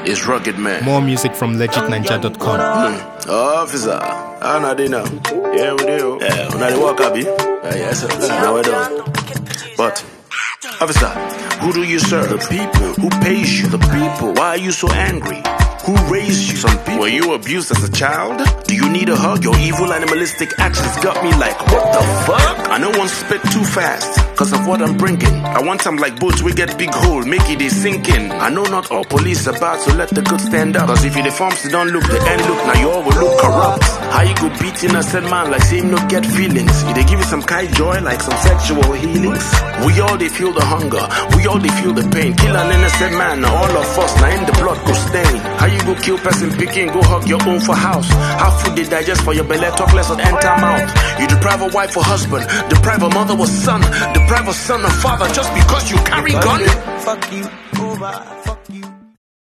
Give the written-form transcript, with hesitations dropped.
is Rugged Man. More music from legitninja.com. Officer, I know they know. Yeah, we do. Yeah, when I walk up, yes, sir. Now I don't. But, officer, who do you serve? The people. Who pays you? The people. Why are you so angry? Who raised you? Some people. Were you abused as a child? Do you need a hug? Your evil animalistic actions got me like, what the fuck? I know one spit too fast, cause of what I'm bringing. I want some like boats, we get big hole, make it a sinking. I know not all police about, so let the good stand up. Cause if you the forms, they don't look the end look, now you all will look corrupt. How you go beating a said man like say him no get feelings? You they give you some kind joy like some sexual healings? We all they feel the hunger, we all they feel the pain. Kill an innocent man, now all of us, now in the blood go stain. How you go kill person picking, go hug your own for house? How food they digest for your belly, talk less of enter mouth. You deprive a wife or husband, deprive a mother or son, deprive a son or father just because you carry gun? Fuck you, over, fuck you.